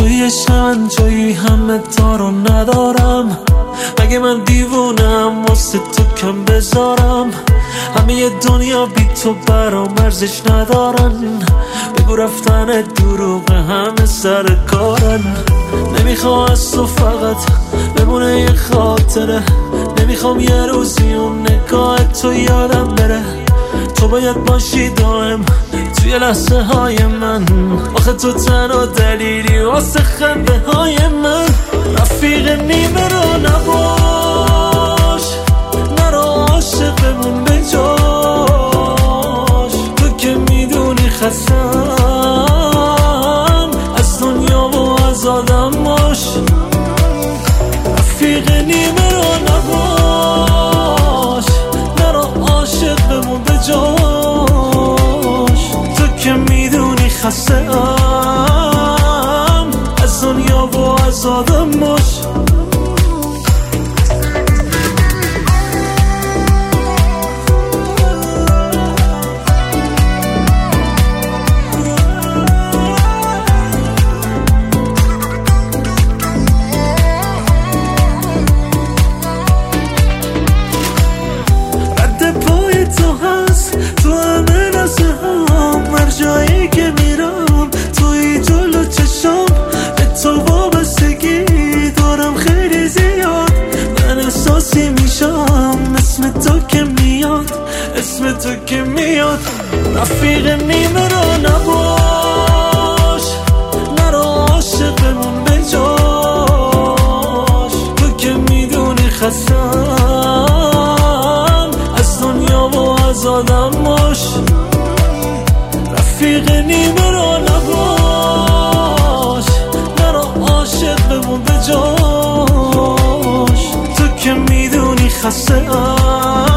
توی شمن جایی همه تا رو ندارم. اگه من دیوونم واسه تو کم بذارم. همه دنیا بی تو برام ارزش ندارن. بگو رفتن دروغ همه سر کارن. نمیخوام از تو فقط بمونه یه خاطره. نمیخوام یه روزی اون نگاه تو یادم بره. تو باید باشی دائم توی لحظه های من. آخه تو تنها دلیلی واسه خنده های من. رفیق نیمه رو نباش، نرو عاشق بمون به جاش. تو که میدونی خستم از دنیا و از آدم باش. رفیق نیمه رو نباش، نرو عاشق بمون به جاش. تو که میدونی خستم از دنیا و از آدم باش. جایی که میرم توی جلو چشم به تو وابستگی دارم خیلی زیاد. من احساسی میشم اسم تو که میاد، اسم تو که میاد. رفیق نیمه رو نباش، نرو عاشق بمون به جاش. تو که میدونی خستم از دنیا و از آدم باش. رفیق نیمه رو نباش، نرو عاشق بمون به جاش. تو که میدونی خستم